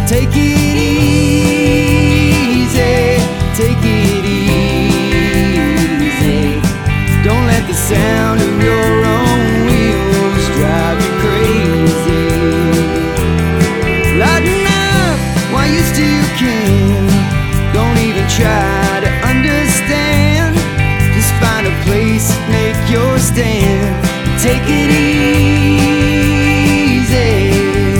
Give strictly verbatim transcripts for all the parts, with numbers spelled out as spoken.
Take it easy, take it easy. Don't let the sound of your own wheels drive you crazy. Lighten up while you still can. Don't even try to understand. Just find a place, make your stand. Take it easy.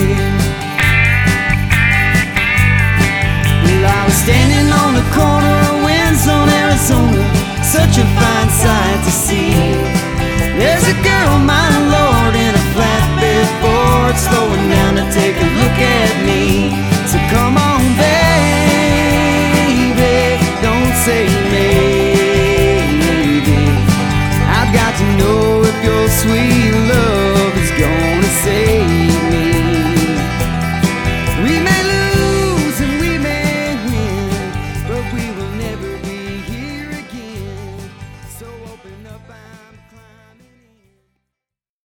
Well, I was standing on the corner of Windsor, Arizona, such a fine sight to see. There's a girl, my lord, in a flatbed Ford, slowing down to take a look at me. So come on, baby, don't say maybe. I've got to know if your sweet love is gonna save me. Remember